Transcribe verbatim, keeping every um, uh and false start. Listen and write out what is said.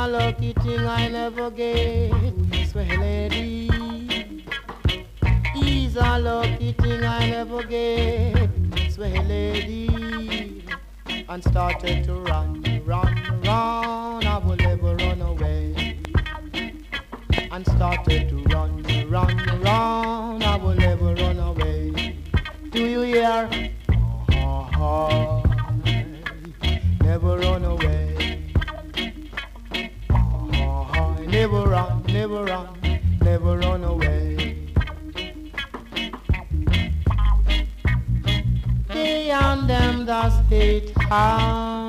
a lucky thing I never get, swear lady. He's a lucky thing I never get, swear lady. And started to run, run, run, I will never run away. And started to run, run, run, I will never run away. Do you hear? Oh, oh, never run away. Oh, oh, never run, never run, never run away. They and them that hate hard.